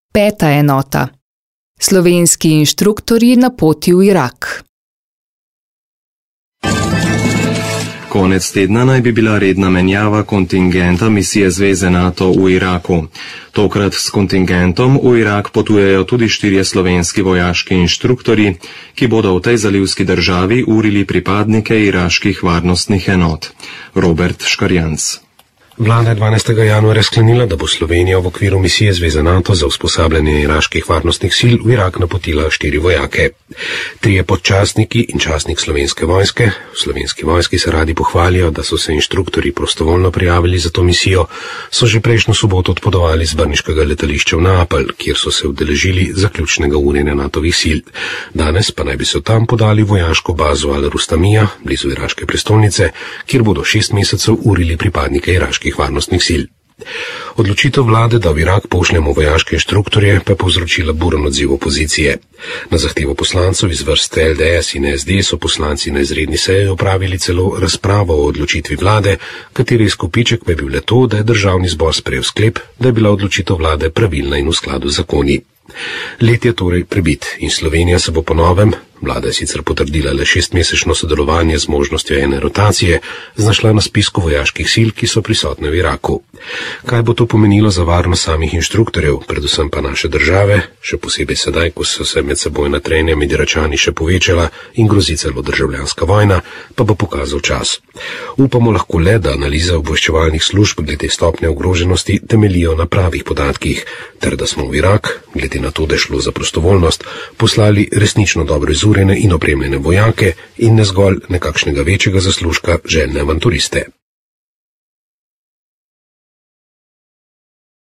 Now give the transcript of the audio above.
5. enota. Slovenski inštruktorji na poti v Irak. Konec tedna naj bi bila redna menjava kontingenta misije Zveze NATO v Iraku. Tokrat s kontingentom v Irak potujejo tudi 4 slovenski vojaški inštruktorji, ki bodo v tej zalivski državi urili pripadnike iraških varnostnih enot. Robert Škarjanc. Vlada je 12. januarja sklenila, da bo Slovenija v okviru misije Zveze NATO za usposabljanje iraških varnostnih sil v Irak napotila 4 vojake. 3 podčastniki in častnik Slovenske vojske. V Slovenski vojski se radi pohvalijo, da so se inštruktorji prostovoljno prijavili za to misijo, so že prejšnjo soboto odpotovali z brniškega letališča v Neapelj, kjer so se udeležili zaključnega urjenja NATO-vih sil. Danes pa naj bi se tam podali vojaško bazo Al-Rustamija, blizu iraške prestolnice, kjer bodo 6 mesecev urili pripadnike iraških varnostnih sil. Odločitev vlade, da v Irak pošljemo vojaške inštruktorje, pa je povzročila buren odziv opozicije. Na zahtevo poslancev iz vrst LDS in SD so poslanci na izredni seji opravili celo razpravo o odločitvi vlade, kateri izkupiček pa je bil le to, da je državni zbor sprejel sklep, da je bila odločitev vlade pravilna in v skladu z zakoni. Let je torej prebit in Slovenija se bo po novem, vlada je sicer potrdila le 6-mesečno sodelovanje z možnostjo ene rotacije, znašla na spisku vojaških sil, ki so prisotne v Iraku. Kaj bo to pomenilo za varnost samih inštruktorjev, predvsem pa naše države, še posebej sedaj, ko so se medsebojna trenja med Iračani še povečala in grozi celo državljanska vojna, pa bo pokazal čas. Upamo lahko le, da analize obveščevalnih služb glede stopnje ogroženosti temeljijo na pravih podatkih, ter da smo v Irak, glede na to, da je šlo za prostovoljnost, poslali resnično dobro izurjene in opremljene vojake in ne zgolj nekakšnega večjega zaslužka željne avanturiste.